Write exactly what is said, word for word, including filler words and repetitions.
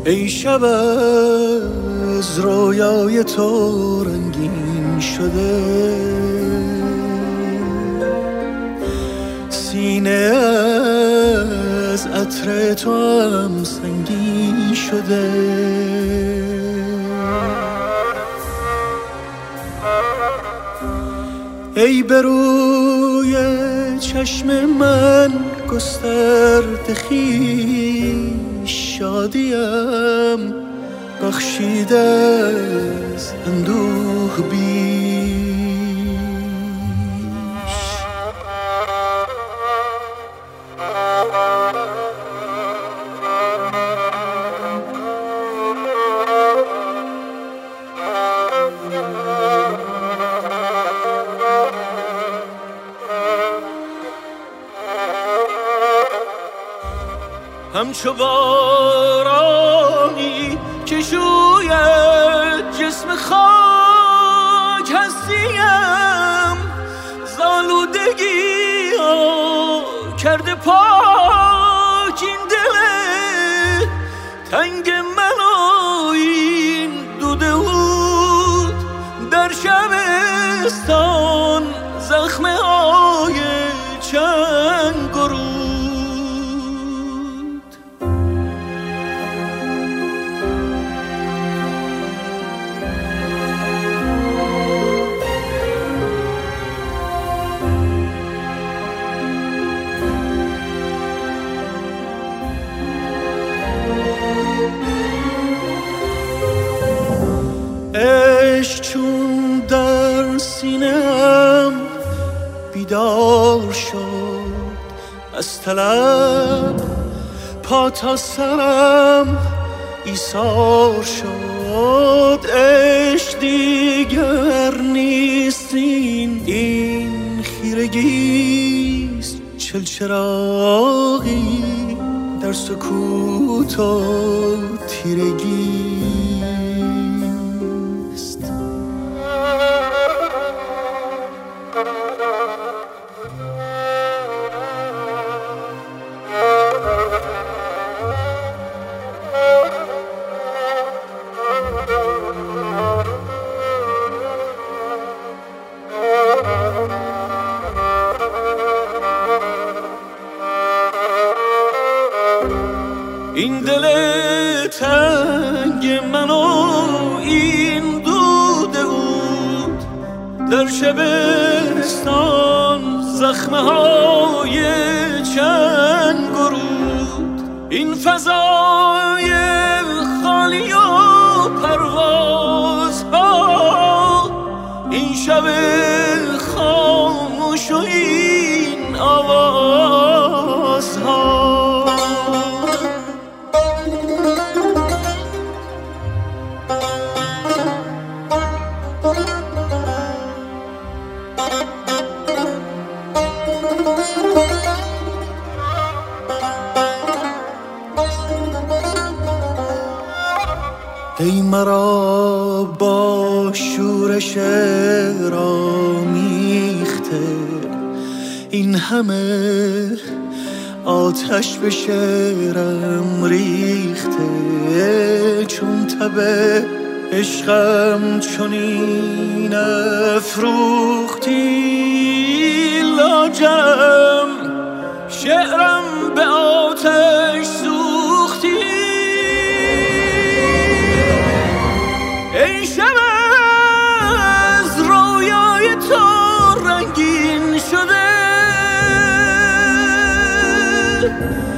ای شب از رویای تو رنگین شده، سینه از عطر تو هم سنگین شده. ای به روی چشم من گسترده خویش، شادیم بخشیده از اندوه بیش. همچو بارانی که شوید جسم خاک هستیم، زالودگی ها کرده پاک این دل تنگ من و این دوده بود در شبستان زخمه های چند گروه. عشق چون در سینه‌ام بیدار شد، از طلب پا تا سرم ایثار شد. عشق دیگر نیست این این خیرگیست، چلچراغی در سکوت و تیرگی. این دل تنگ من و این دوده بود در شبستان زخمه های چند گرود. این فضای خالی و پرواز ها، این شب خاموش و این آواز ها. ای مرا با شورش رامیخته، این همه آتش به شعرم ریخته. چون تب عشقم چنین افروختی لاجرم، شعرم به آتش سوختی. ای شب از رویای تو رنگین شده،